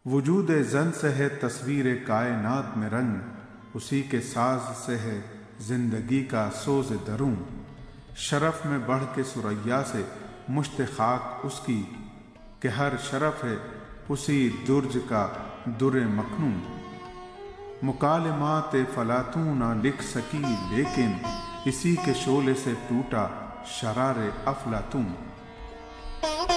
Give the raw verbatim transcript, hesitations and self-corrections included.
वजूद जन से है तस्वीर कायनात में रंग, उसी के साज से है जिंदगी का सोज दरूं। शरफ में बढ़ के सुरैया से मुश्त खाक उसकी, कि हर शरफ है उसी दुर्ज का दुर्र मखनूं। मुकालमात फलातूं ना लिख सकी, लेकिन इसी के शोले से टूटा शरारे अफलातूं।